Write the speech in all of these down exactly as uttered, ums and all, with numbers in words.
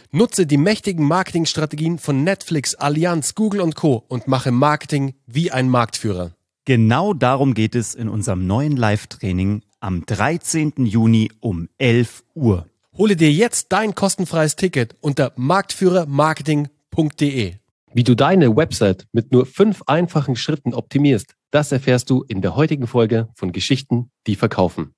Nutze die mächtigen Marketingstrategien von Netflix, Allianz, Google und Co. und mache Marketing wie ein Marktführer. Genau darum geht es in unserem neuen Live-Training am dreizehnten Juni um elf Uhr. Hole dir jetzt dein kostenfreies Ticket unter marktführer marketing punkt de. Wie du deine Website mit nur fünf einfachen Schritten optimierst, das erfährst du in der heutigen Folge von Geschichten, die verkaufen.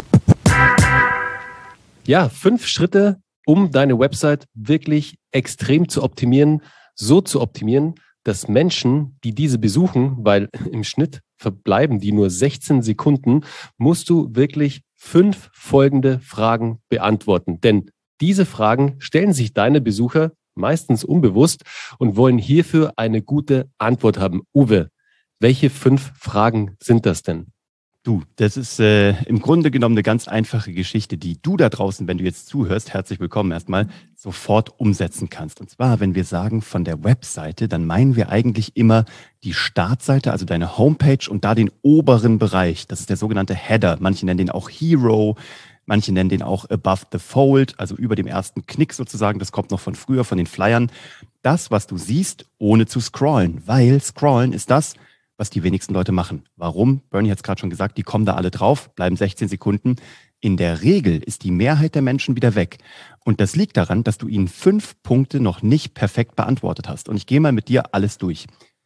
Ja, fünf Schritte, um deine Website wirklich extrem zu optimieren, so zu optimieren, dass Menschen, die diese besuchen, weil im Schnitt verbleiben die nur sechzehn Sekunden, musst du wirklich fünf folgende Fragen beantworten. Denn diese Fragen stellen sich deine Besucher meistens unbewusst und wollen hierfür eine gute Antwort haben. Uwe, welche fünf Fragen sind das denn? Du, das ist äh, im Grunde genommen eine ganz einfache Geschichte, die du da draußen, wenn du jetzt zuhörst, herzlich willkommen erstmal, sofort umsetzen kannst. Und zwar, wenn wir sagen von der Webseite, dann meinen wir eigentlich immer die Startseite, also deine Homepage und da den oberen Bereich. Das ist der sogenannte Header. Manche nennen den auch Hero, manche nennen den auch Above the Fold, also über dem ersten Knick sozusagen. Das kommt noch von früher, von den Flyern. Das, was du siehst, ohne zu scrollen, weil scrollen ist das, was die wenigsten Leute machen. Warum? Bernie hat es gerade schon gesagt, die kommen da alle drauf, bleiben sechzehn Sekunden. In der Regel ist die Mehrheit der Menschen wieder weg. Und das liegt daran, dass du ihnen fünf Punkte noch nicht perfekt beantwortet hast. Und ich gehe mal mit dir alles durch.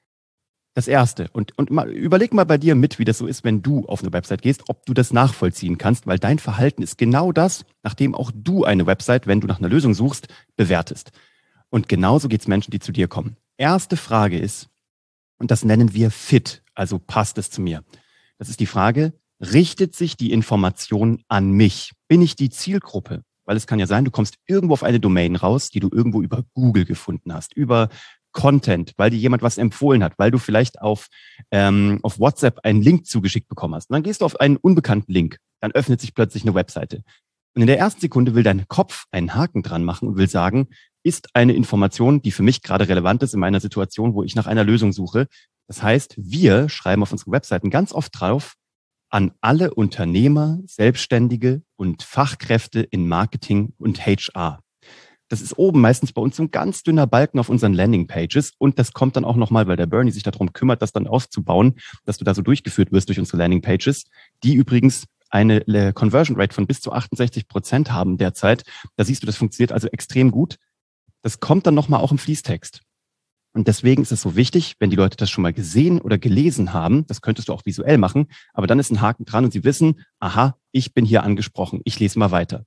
Das Erste, und, und mal, überleg mal bei dir mit, wie das so ist, wenn du auf eine Website gehst, ob du das nachvollziehen kannst, weil dein Verhalten ist genau das, nachdem auch du eine Website, wenn du nach einer Lösung suchst, bewertest. Und genauso geht es Menschen, die zu dir kommen. Erste Frage ist, und das nennen wir Fit, also passt es zu mir. Das ist die Frage, richtet sich die Information an mich? Bin ich die Zielgruppe? Weil es kann ja sein, du kommst irgendwo auf eine Domain raus, die du irgendwo über Google gefunden hast, über Content, weil dir jemand was empfohlen hat, weil du vielleicht auf, ähm, auf WhatsApp einen Link zugeschickt bekommen hast. Und dann gehst du auf einen unbekannten Link, dann öffnet sich plötzlich eine Webseite. Und in der ersten Sekunde will dein Kopf einen Haken dran machen und will sagen, ist eine Information, die für mich gerade relevant ist in meiner Situation, wo ich nach einer Lösung suche. Das heißt, wir schreiben auf unseren Webseiten ganz oft drauf, an alle Unternehmer, Selbstständige und Fachkräfte in Marketing und H R. Das ist oben meistens bei uns so ein ganz dünner Balken auf unseren Landingpages und das kommt dann auch nochmal, weil der Bernie sich darum kümmert, das dann aufzubauen, dass du da so durchgeführt wirst durch unsere Landingpages, die übrigens eine Conversion Rate von bis zu achtundsechzig Prozent haben derzeit. Da siehst du, das funktioniert also extrem gut. Das kommt dann nochmal auch im Fließtext. Und deswegen ist es so wichtig, wenn die Leute das schon mal gesehen oder gelesen haben, das könntest du auch visuell machen, aber dann ist ein Haken dran und sie wissen, aha, ich bin hier angesprochen, ich lese mal weiter.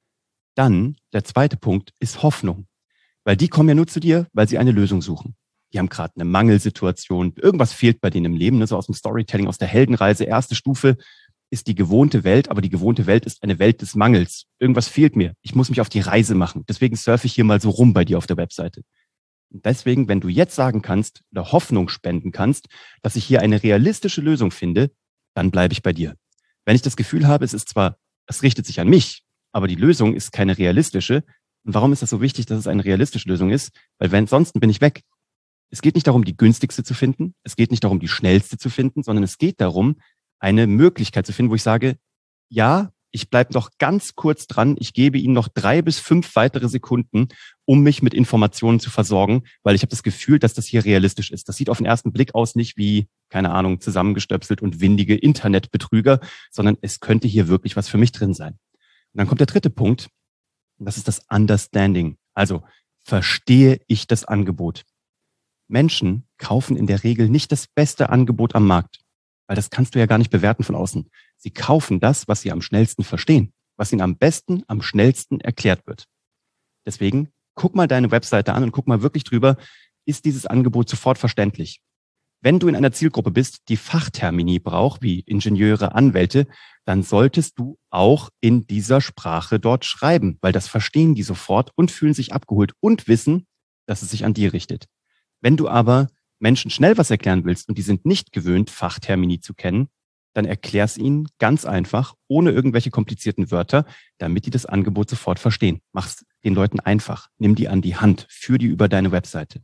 Dann, der zweite Punkt, ist Hoffnung. Weil die kommen ja nur zu dir, weil sie eine Lösung suchen. Die haben gerade eine Mangelsituation, irgendwas fehlt bei denen im Leben, ne, so aus dem Storytelling, aus der Heldenreise, erste Stufe, ist die gewohnte Welt, aber die gewohnte Welt ist eine Welt des Mangels. Irgendwas fehlt mir. Ich muss mich auf die Reise machen. Deswegen surfe ich hier mal so rum bei dir auf der Webseite. Und deswegen, wenn du jetzt sagen kannst oder Hoffnung spenden kannst, dass ich hier eine realistische Lösung finde, dann bleibe ich bei dir. Wenn ich das Gefühl habe, es ist zwar, es richtet sich an mich, aber die Lösung ist keine realistische. Und warum ist das so wichtig, dass es eine realistische Lösung ist? Weil wenn, ansonsten bin ich weg. Es geht nicht darum, die günstigste zu finden. Es geht nicht darum, die schnellste zu finden, sondern es geht darum, eine Möglichkeit zu finden, wo ich sage, ja, ich bleibe noch ganz kurz dran, ich gebe Ihnen noch drei bis fünf weitere Sekunden, um mich mit Informationen zu versorgen, weil ich habe das Gefühl, dass das hier realistisch ist. Das sieht auf den ersten Blick aus nicht wie, keine Ahnung, zusammengestöpselt und windige Internetbetrüger, sondern es könnte hier wirklich was für mich drin sein. Und dann kommt der dritte Punkt, und das ist das Understanding. Also, verstehe ich das Angebot? Menschen kaufen in der Regel nicht das beste Angebot am Markt. Weil das kannst du ja gar nicht bewerten von außen. Sie kaufen das, was sie am schnellsten verstehen, was ihnen am besten, am schnellsten erklärt wird. Deswegen guck mal deine Webseite an und guck mal wirklich drüber, ist dieses Angebot sofort verständlich? Wenn du in einer Zielgruppe bist, die Fachtermini braucht, wie Ingenieure, Anwälte, dann solltest du auch in dieser Sprache dort schreiben, weil das verstehen die sofort und fühlen sich abgeholt und wissen, dass es sich an die richtet. Wenn du aber Menschen schnell was erklären willst und die sind nicht gewöhnt, Fachtermini zu kennen, dann erklär's ihnen ganz einfach, ohne irgendwelche komplizierten Wörter, damit die das Angebot sofort verstehen. Mach's den Leuten einfach. Nimm die an die Hand, führ die über deine Webseite.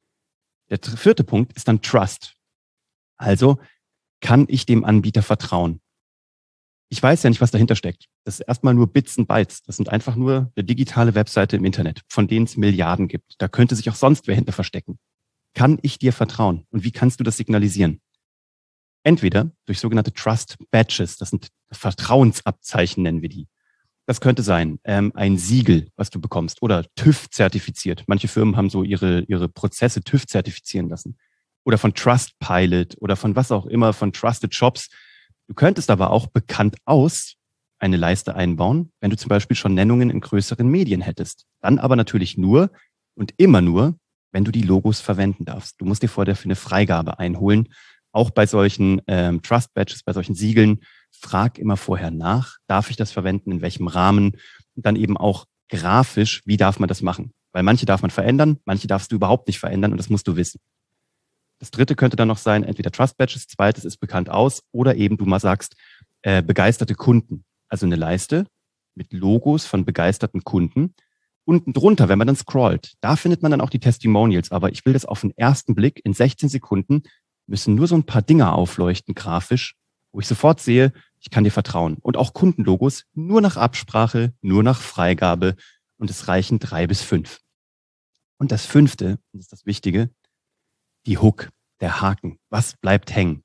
Der vierte Punkt ist dann Trust. Also, kann ich dem Anbieter vertrauen? Ich weiß ja nicht, was dahinter steckt. Das ist erstmal nur Bits und Bytes. Das sind einfach nur eine digitale Webseite im Internet, von denen es Milliarden gibt. Da könnte sich auch sonst wer hinter verstecken. Kann ich dir vertrauen? Und wie kannst du das signalisieren? Entweder durch sogenannte Trust Badges, das sind Vertrauensabzeichen, nennen wir die. Das könnte sein ähm, ein Siegel, was du bekommst, oder TÜV zertifiziert. Manche Firmen haben so ihre ihre Prozesse TÜV zertifizieren lassen. Oder von Trustpilot oder von was auch immer, von Trusted Shops. Du könntest aber auch bekannt aus eine Leiste einbauen, wenn du zum Beispiel schon Nennungen in größeren Medien hättest. Dann aber natürlich nur und immer nur, wenn du die Logos verwenden darfst. Du musst dir vorher eine Freigabe einholen. Auch bei solchen ähm, Trust Badges, bei solchen Siegeln, frag immer vorher nach, darf ich das verwenden, in welchem Rahmen? Und dann eben auch grafisch, wie darf man das machen? Weil manche darf man verändern, manche darfst du überhaupt nicht verändern und das musst du wissen. Das dritte könnte dann noch sein, entweder Trust Badges, zweites ist bekannt aus oder eben du mal sagst, äh, begeisterte Kunden. Also eine Leiste mit Logos von begeisterten Kunden. Unten drunter, wenn man dann scrollt, da findet man dann auch die Testimonials. Aber ich will das auf den ersten Blick in sechzehn Sekunden, müssen nur so ein paar Dinger aufleuchten grafisch, wo ich sofort sehe, ich kann dir vertrauen. Und auch Kundenlogos nur nach Absprache, nur nach Freigabe und es reichen drei bis fünf. Und das fünfte, das ist das Wichtige, die Hook, der Haken. Was bleibt hängen?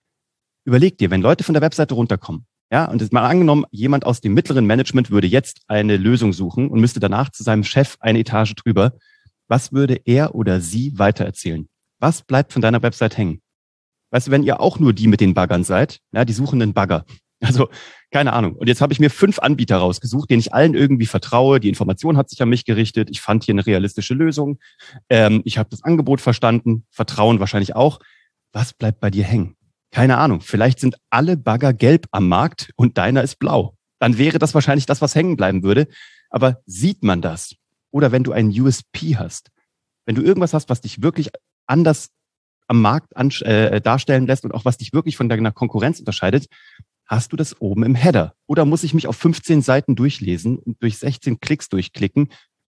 Überleg dir, wenn Leute von der Webseite runterkommen, ja, und jetzt mal angenommen, jemand aus dem mittleren Management würde jetzt eine Lösung suchen und müsste danach zu seinem Chef eine Etage drüber, was würde er oder sie weitererzählen? Was bleibt von deiner Website hängen? Weißt du, wenn ihr auch nur die mit den Baggern seid, ja, die suchen einen Bagger. Also, keine Ahnung. Und jetzt habe ich mir fünf Anbieter rausgesucht, denen ich allen irgendwie vertraue. Die Information hat sich an mich gerichtet. Ich fand hier eine realistische Lösung. Ähm, ich habe das Angebot verstanden. Vertrauen wahrscheinlich auch. Was bleibt bei dir hängen? Keine Ahnung. Vielleicht sind alle Bagger gelb am Markt und deiner ist blau. Dann wäre das wahrscheinlich das, was hängen bleiben würde. Aber sieht man das? Oder wenn du einen U S P hast, wenn du irgendwas hast, was dich wirklich anders am Markt an, äh, darstellen lässt und auch was dich wirklich von deiner Konkurrenz unterscheidet, hast du das oben im Header? Oder muss ich mich auf fünfzehn Seiten durchlesen und durch sechzehn Klicks durchklicken,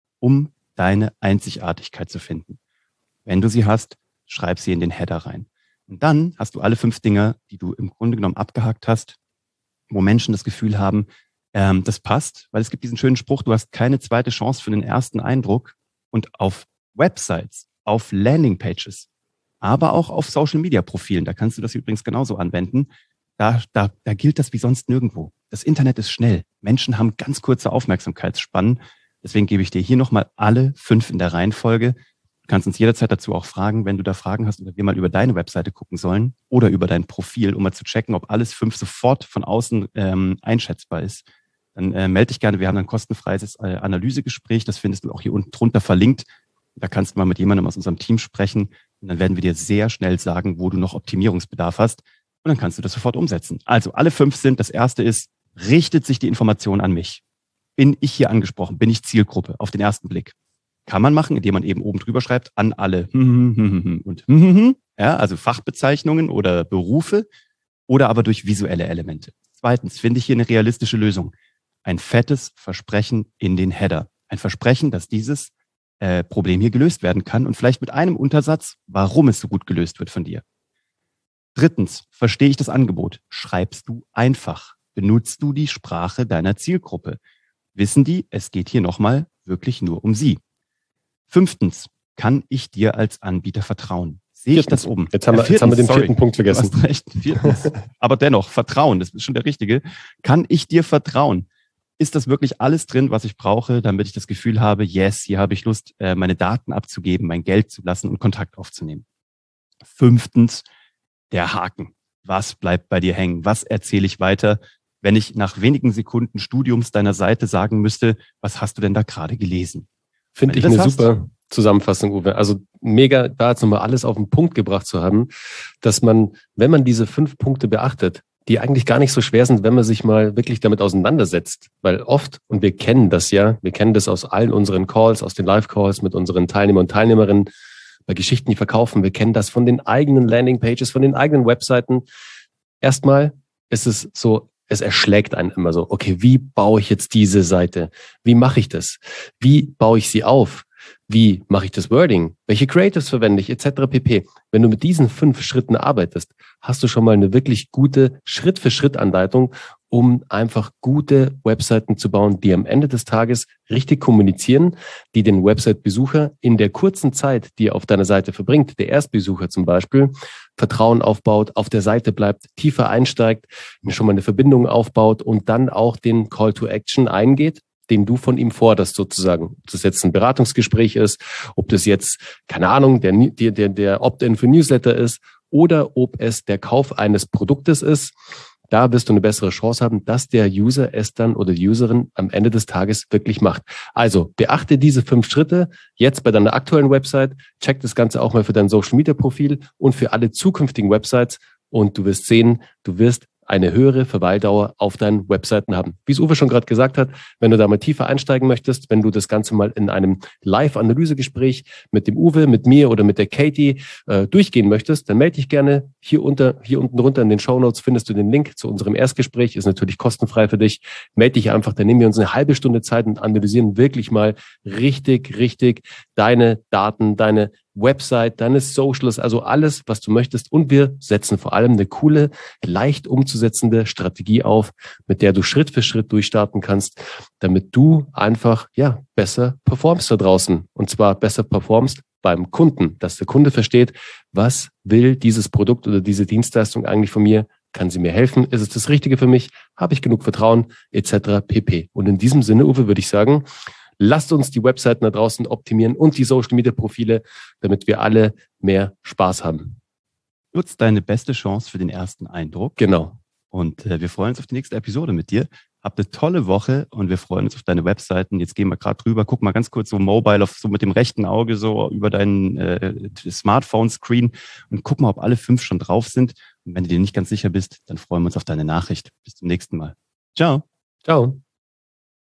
um deine Einzigartigkeit zu finden? Wenn du sie hast, schreib sie in den Header rein. Und dann hast du alle fünf Dinge, die du im Grunde genommen abgehakt hast, wo Menschen das Gefühl haben, ähm, das passt, weil es gibt diesen schönen Spruch, du hast keine zweite Chance für den ersten Eindruck. Und auf Websites, auf Landingpages, aber auch auf Social-Media-Profilen, da kannst du das übrigens genauso anwenden, da, da, da gilt das wie sonst nirgendwo. Das Internet ist schnell. Menschen haben ganz kurze Aufmerksamkeitsspannen. Deswegen gebe ich dir hier nochmal alle fünf in der Reihenfolge. Du kannst uns jederzeit dazu auch fragen, wenn du da Fragen hast oder wir mal über deine Webseite gucken sollen oder über dein Profil, um mal zu checken, ob alles fünf sofort von außen ähm, einschätzbar ist. Dann äh, melde dich gerne. Wir haben ein kostenfreies äh, Analysegespräch. Das findest du auch hier unten drunter verlinkt. Da kannst du mal mit jemandem aus unserem Team sprechen und dann werden wir dir sehr schnell sagen, wo du noch Optimierungsbedarf hast und dann kannst du das sofort umsetzen. Also alle fünf sind, das erste ist, richtet sich die Information an mich? Bin ich hier angesprochen? Bin ich Zielgruppe auf den ersten Blick? Kann man machen, indem man eben oben drüber schreibt, an alle und ja, also Fachbezeichnungen oder Berufe oder aber durch visuelle Elemente. Zweitens, finde ich hier eine realistische Lösung. Ein fettes Versprechen in den Header. Ein Versprechen, dass dieses Äh, Problem hier gelöst werden kann und vielleicht mit einem Untersatz, warum es so gut gelöst wird von dir. Drittens, verstehe ich das Angebot? Schreibst du einfach? Benutzt du die Sprache deiner Zielgruppe? Wissen die, es geht hier nochmal wirklich nur um sie? Fünftens, kann ich dir als Anbieter vertrauen? Sehe ich das oben? Jetzt haben wir, äh, viertens, jetzt haben wir den sorry, vierten Punkt vergessen. Du hast recht, viertens. Aber dennoch, Vertrauen, das ist schon der richtige. Kann ich dir vertrauen? Ist das wirklich alles drin, was ich brauche, damit ich das Gefühl habe, yes, hier habe ich Lust, meine Daten abzugeben, mein Geld zu lassen und Kontakt aufzunehmen? Fünftens, der Haken. Was bleibt bei dir hängen? Was erzähle ich weiter, wenn ich nach wenigen Sekunden Studiums deiner Seite sagen müsste, was hast du denn da gerade gelesen? Finde ich eine super Zusammenfassung, Uwe. Also mega, da jetzt nochmal alles auf den Punkt gebracht zu haben, dass man, wenn man diese fünf Punkte beachtet, die eigentlich gar nicht so schwer sind, wenn man sich mal wirklich damit auseinandersetzt. Weil oft, und wir kennen das ja, wir kennen das aus allen unseren Calls, aus den Live-Calls mit unseren Teilnehmern und Teilnehmerinnen, bei Geschichten, die verkaufen, wir kennen das von den eigenen Landingpages, von den eigenen Webseiten. Erstmal ist es so, es erschlägt einen immer so, okay, wie baue ich jetzt diese Seite? Wie mache ich das? Wie baue ich sie auf? Wie mache ich das Wording? Welche Creatives verwende ich? Etc. pp. Wenn du mit diesen fünf Schritten arbeitest, hast du schon mal eine wirklich gute Schritt-für-Schritt-Anleitung, um einfach gute Webseiten zu bauen, die am Ende des Tages richtig kommunizieren, die den Website-Besucher in der kurzen Zeit, die er auf deiner Seite verbringt, der Erstbesucher zum Beispiel, Vertrauen aufbaut, auf der Seite bleibt, tiefer einsteigt, schon mal eine Verbindung aufbaut und dann auch den Call to Action eingeht, den du von ihm forderst sozusagen. Ob das jetzt ein Beratungsgespräch ist, ob das jetzt, keine Ahnung, der, der, der Opt-in für Newsletter ist oder ob es der Kauf eines Produktes ist. Da wirst du eine bessere Chance haben, dass der User es dann oder die Userin am Ende des Tages wirklich macht. Also beachte diese fünf Schritte jetzt bei deiner aktuellen Website. Check das Ganze auch mal für dein Social Media Profil und für alle zukünftigen Websites. Und du wirst sehen, du wirst eine höhere Verweildauer auf deinen Webseiten haben. Wie es Uwe schon gerade gesagt hat, wenn du da mal tiefer einsteigen möchtest, wenn du das Ganze mal in einem Live-Analysegespräch mit dem Uwe, mit mir oder mit der Katie äh, durchgehen möchtest, dann melde dich gerne. Hier unter, hier unten drunter in den Shownotes findest du den Link zu unserem Erstgespräch. Ist natürlich kostenfrei für dich. Melde dich einfach, dann nehmen wir uns eine halbe Stunde Zeit und analysieren wirklich mal richtig, richtig deine Daten, deine Website, deine Socials, also alles, was du möchtest. Und wir setzen vor allem eine coole, leicht umzusetzende Strategie auf, mit der du Schritt für Schritt durchstarten kannst, damit du einfach ja besser performst da draußen. Und zwar besser performst beim Kunden, dass der Kunde versteht, was will dieses Produkt oder diese Dienstleistung eigentlich von mir? Kann sie mir helfen? Ist es das Richtige für mich? Habe ich genug Vertrauen? Etc. pp. Und in diesem Sinne, Uwe, würde ich sagen, lasst uns die Webseiten da draußen optimieren und die Social-Media-Profile, damit wir alle mehr Spaß haben. Nutzt deine beste Chance für den ersten Eindruck. Genau. Und äh, wir freuen uns auf die nächste Episode mit dir. Habt eine tolle Woche und wir freuen uns auf deine Webseiten. Jetzt gehen wir gerade drüber. Guck mal ganz kurz so mobile, auf, so mit dem rechten Auge so über deinen äh, Smartphone-Screen und guck mal, ob alle fünf schon drauf sind. Und wenn du dir nicht ganz sicher bist, dann freuen wir uns auf deine Nachricht. Bis zum nächsten Mal. Ciao. Ciao.